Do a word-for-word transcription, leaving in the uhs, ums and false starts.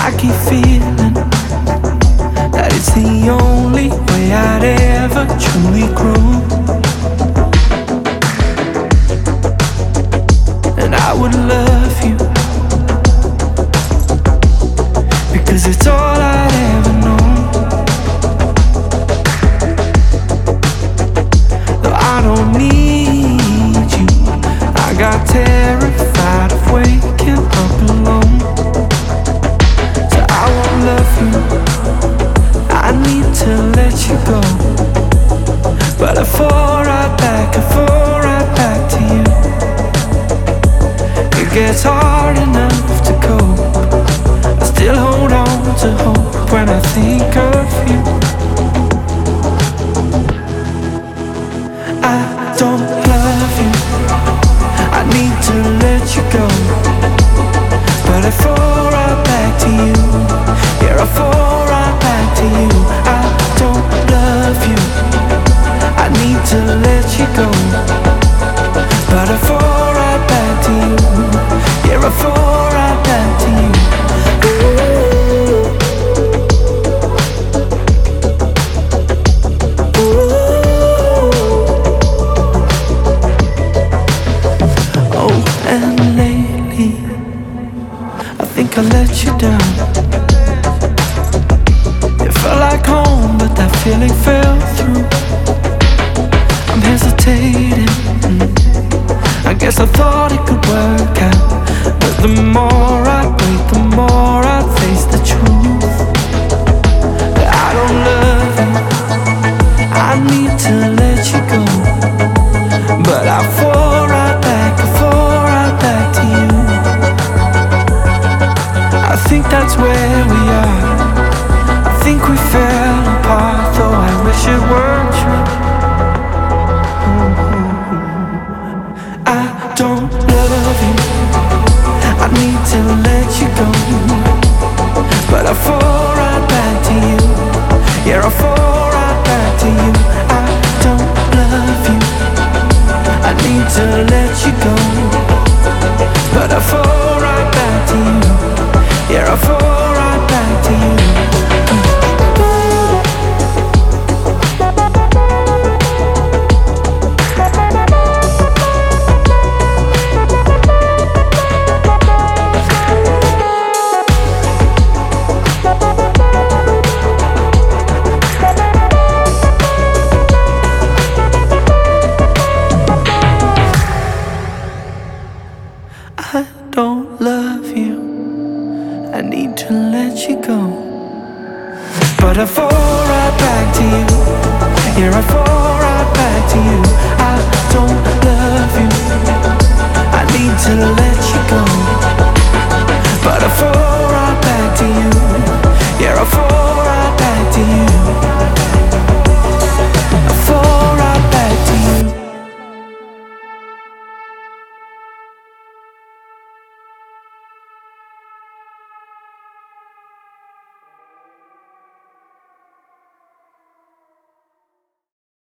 I keep feeling that it's the only way I'd ever truly grow. And I would love you because it's all I'd ever known. Though I don't need you, I got terrified of waking up alone. So I won't love you, I need to let you go. But I fall right back, I fall right back to you. It gets hard enough to cope, I still hold on to hope when I think of you. I don't love you, I need to let you go. But I fall right back to you, yeah, I fall right back to you. I don't love you, I need to let you go. But I fall right back to you, yeah, I fall right back to you. I let you down. It felt like home, but that feeling fell through. I'm hesitating, mm. I guess I thought it could work out, but the more I wait, the more I face the truth that I don't love you, I need to let you go. But I fall right back, I fall right back to you. I think that's where we are. I think we fell apart, though I wish it weren't true. I don't love you, I need to let you go. But I fall right back to you, yeah, I fall right back to you. I don't love you, I need to let you go. But I fall right back to you, yeah, I fall right back to you. I don't love you, I need to let you go. But I fall right back to you, yeah, I fall right back to you. I don't love you, I need to let you go. But I fall